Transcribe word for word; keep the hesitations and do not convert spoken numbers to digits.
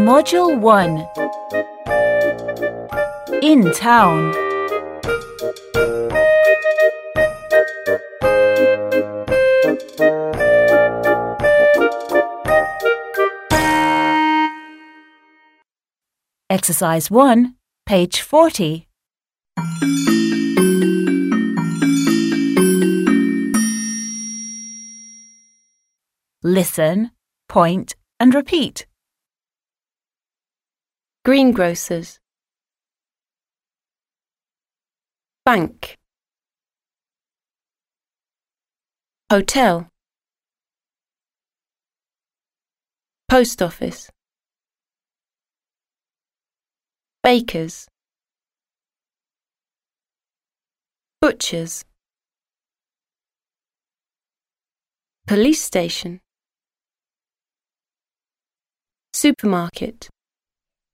Module one. In town. Exercise one, page forty. Listen, point and repeat. Greengrocers. Bank. Hotel. Post office. Bakers. Butchers. Police station. Supermarket.